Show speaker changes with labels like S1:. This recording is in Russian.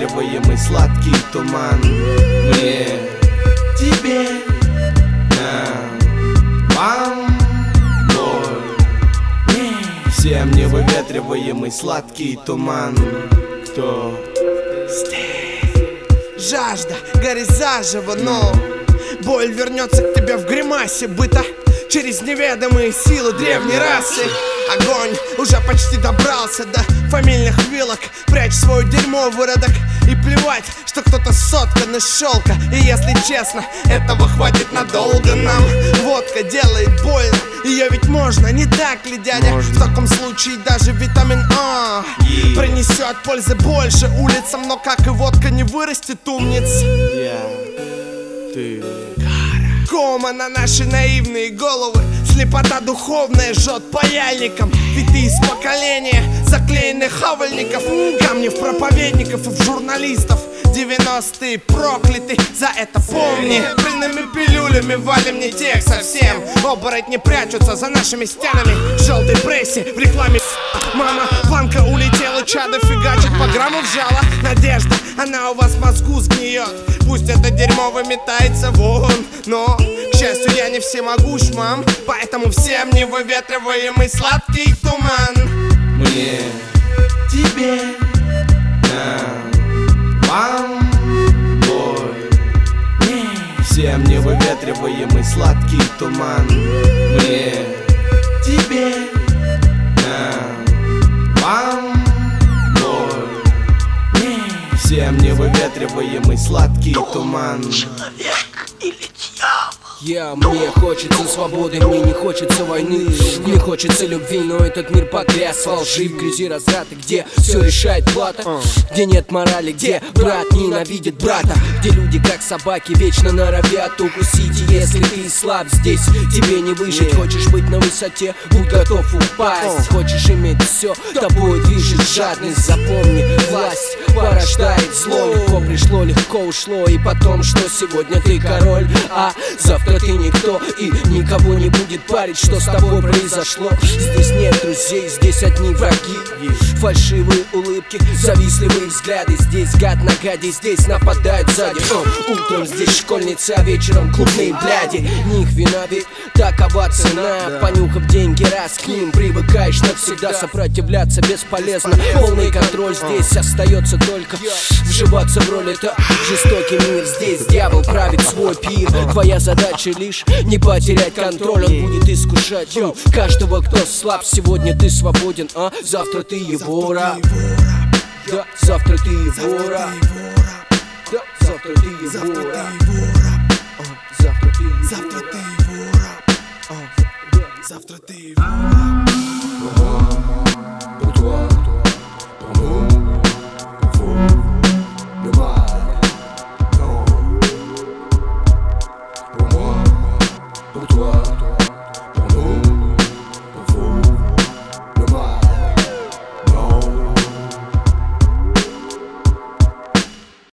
S1: выветриваемый сладкий туман. Мне, тебе, нам, вам, бой. Всем невыветриваемый сладкий туман. Кто здесь?
S2: Жажда горит заживо, но боль вернется к тебе в гримасе быта через неведомые силы древней расы. Огонь уже почти добрался до фамильных вилок. Прячь свое дерьмо в выродок. И плевать, что кто-то соткан из шелка. И если честно, этого хватит надолго нам. Водка делает больно, ее ведь можно, не так ли, дядя? В таком случае даже витамин А принесет пользы больше улицам. Но как и водка не вырастет умниц.
S1: Ты.
S2: Кома на наши наивные головы. Слепота духовная жжет паяльником. Ведь ты из поколения заклеенных хавальников, камнев проповедников и в журналистов. 90-е прокляты, за это помни. Пыльными пилюлями валим не тех совсем. Оборотни прячутся за нашими стенами. В желтой прессе, в рекламе. Мама, планка улетела, чадо фигачит, по грамму вжала. Надежда, она у вас в мозгу сгниет. Пусть это дерьмо выметается вон, но, к счастью, я не всемогущ, мам. Поэтому всем невыветриваемый сладкий туман.
S1: Мне, тебе, нам, вам, бой. Всем невыветриваемый сладкий туман. Мне, тебе, нам, вам, бой. Всем невыветриваемый сладкий туман.
S3: Человек или дьявол?
S4: Мне хочется свободы, мне не хочется войны. Мне хочется любви, но этот мир погряз во лжи, в грязи разврата, где все решает плата, где нет морали, где брат ненавидит брата, где люди как собаки вечно норовят укусить. И если ты слаб здесь, тебе не выжить. Хочешь быть на высоте, будь готов упасть. Хочешь иметь все, тобой движет жадность. Запомни, власть порождает зло. Легко пришло, легко ушло. И потом, что сегодня ты король, а завтра ты никто. И никого не будет парить, что с тобой произошло. Здесь нет друзей, здесь одни враги. Фальшивые улыбки, завистливые взгляды. Здесь гад на гаде, здесь нападают сзади. Утром здесь школьницы, а вечером клубные бляди. Них вина, ведь такова цена. Понюхав деньги, раз к ним привыкаешь навсегда. Сопротивляться бесполезно, полный контроль здесь остается только вживаться в роль. Это жестокий мир, здесь дьявол правит свой пир. Твоя задача лишь не потерять контроль. Он будет искушать каждого, кто слаб. Сегодня ты свободен, а завтра ты его раб. Да, завтра ты его раб. Да, завтра ты его раб.